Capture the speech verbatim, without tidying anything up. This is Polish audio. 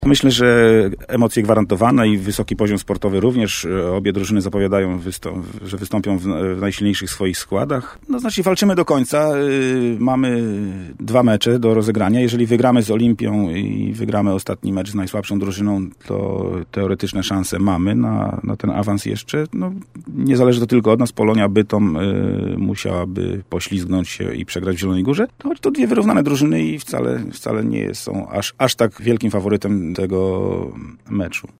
Myślę, że emocje gwarantowane i wysoki poziom sportowy również. Obie drużyny zapowiadają, wystąp- że wystąpią w, w najsilniejszych swoich składach. No znaczy walczymy do końca. Mamy dwa mecze do rozegrania. Jeżeli wygramy z Olimpią i wygramy ostatni mecz z najsłabszą drużyną, to teoretyczne szanse mamy na, na ten awans jeszcze. No, nie zależy to tylko od nas. Polonia Bytom y, musiałaby poślizgnąć się i przegrać w Zielonej Górze. Choć to dwie wyrównane drużyny i wcale, wcale nie są aż, aż tak wielkim faworytem tego meczu.